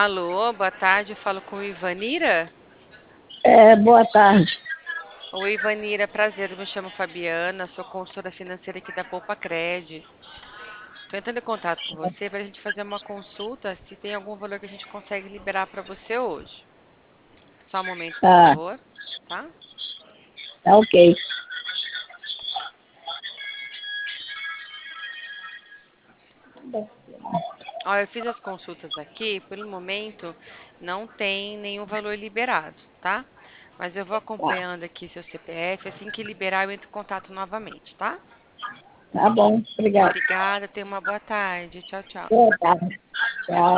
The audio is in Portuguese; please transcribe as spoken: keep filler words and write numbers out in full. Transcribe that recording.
Alô, boa tarde, eu falo com Ivanira? É, boa tarde. Oi, Ivanira, prazer, eu me chamo Fabiana, sou consultora financeira aqui da Poupa Cred. Estou entrando em contato com você para a gente fazer uma consulta se tem algum valor que a gente consegue liberar para você hoje. Só um momento, por Tá, favor, tá? tá ok. Ó, eu fiz as consultas aqui, pelo momento não tem nenhum valor liberado, tá? Mas eu vou Tá, acompanhando aqui seu C P F, assim que liberar eu entro em contato novamente, tá? tá bom, obrigado. Obrigada, tenha uma boa tarde. Tchau, tchau. Boa tarde. Tchau.